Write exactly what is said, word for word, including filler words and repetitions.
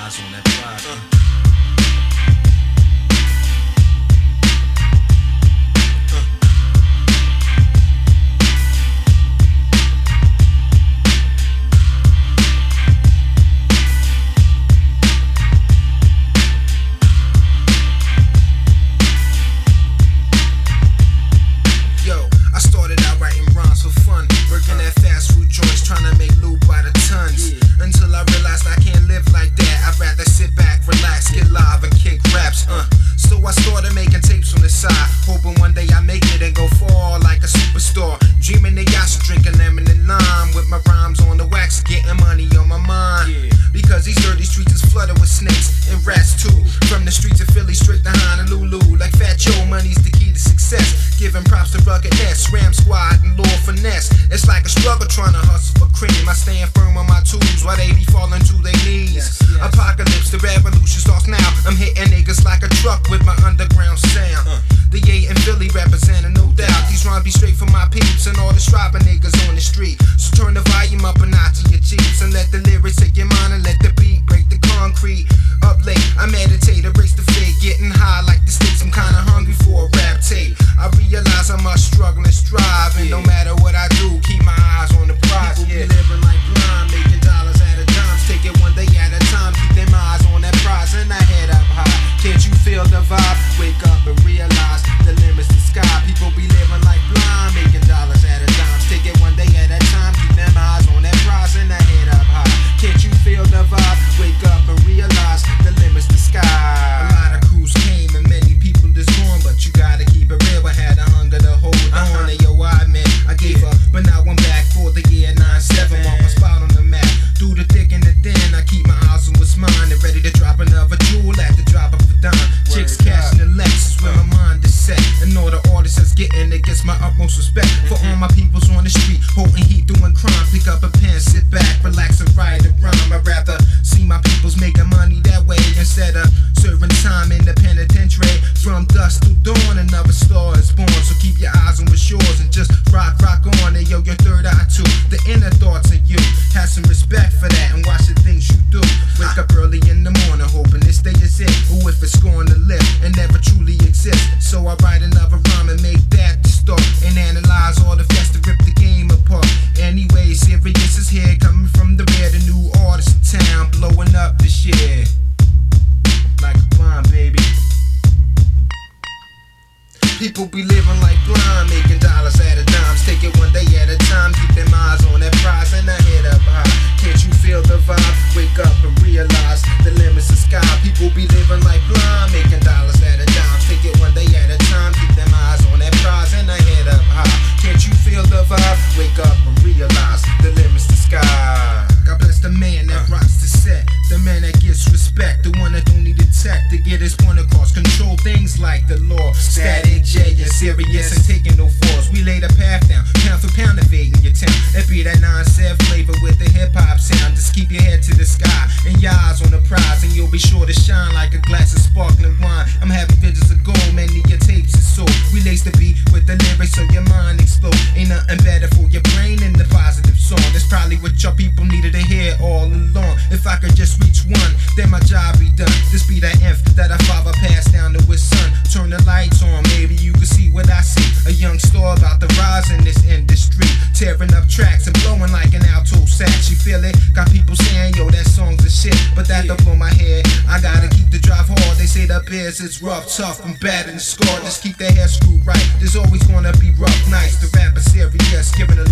eyes on that prize. Uh. Giving props to ruggedness, Ram Squad and Lord Finesse. It's like a struggle trying to hustle for cream. I stand firm on my tools while they be falling to their knees. Yes, yes. Apocalypse, the revolution starts now. I'm hitting niggas like a truck with my underground sound. Uh. The A and Philly representing, no doubt. These rhymes be straight from my peeps and all the striving niggas on the street. So turn the volume up a notch to your cheeks and let the lyrics take your mind and let the beat break the concrete. Up late, I meditate, erase the fade, getting high like the stakes. I'm kinda hungry for a rap tape. I realize I must struggle and strive, and no matter what I do, keep my eyes on the prize. People yeah. be living like blind, making dollars at a time. Take it one day at a time, keep them eyes on that prize and I head up high. Can't you feel the vibe? Wake up and realize the limit's the sky. People be living like blind, making dollars at a time. Take it one day at a time, keep them eyes on that prize and I head up high. Can't you feel the vibe? Wake up and realize the limit's the sky. A lot of crews came and many people is gone, but you gotta keep it real. I had a hunger to hold on. And yo, I admit I gave up, but now I'm back for the year nine seven. Mark my spot on the map. Through the thick and the thin, I keep my eyes on what's mine and ready to drop another jewel at the drop of a dime. Chicks cashing the Lexus where my mind is set, and all the artists that's getting it gets my utmost respect. For all my peoples on the street, holding heat, doing crime. Pick up a pen, sit back, relax and write a rhyme. I'd rather see my peoples making money that way instead of serving time in the penitentiary. From dusk to dawn, another star is born. So keep your eyes on what's yours and just rock, rock on. And yo, your third eye too, the inner thoughts of you. Have some respect for that and watch the things you do. Wake up early in the morning, hoping this day is it. Or if it's going to live and never truly exist. So I write another rhyme and make that the start, and analyze all the facts to rip the game apart. Anyway, serious is here, coming from the rear. The new artist in town, blowing up this year. Like a bomb, baby. People be living like blind, making dollars at a dime. Take it one day at a time, keep them eyes on that prize and I head up high. Can't you feel the vibe? Wake up and realize the limit's the sky. People be living like blind, making dollars at a dime. Take it one day at a time, keep them eyes on that prize and I head up high. Can't you feel the vibe? Wake up and realize the limit's the sky. God bless the man that rocks the set, the man that gets respect, the one that don't need a tech to get his point across. Control things like the law. Static J, you're serious and taking no falls. We lay the path down, pound for pound invading your town. That be that non-set flavor with the hip-hop sound. Just keep your head to the sky and your eyes on the prize, and you'll be sure to shine like a glass of sparkling wine. I'm having visions of gold, many of your tapes is sold. We lace the beat with the lyrics so your mind explode. Ain't nothing better for your brain than the positive song. That's probably what your people needed to hear all along. If I could just reach one, then my job be done. This be that inf that our father passed down to his son. Turn the lights on, maybe you can see what I see. A young star about to rise in this industry, tearing up tracks and blowing like an alto sax. You feel it? Got people saying, yo, that song's a shit, but that don't blow my head. I gotta keep the drive hard. They say the beers it's rough, tough, and bad and scarred. Just keep their hair screwed right. There's always gonna be rough nights. The rapper serious, giving a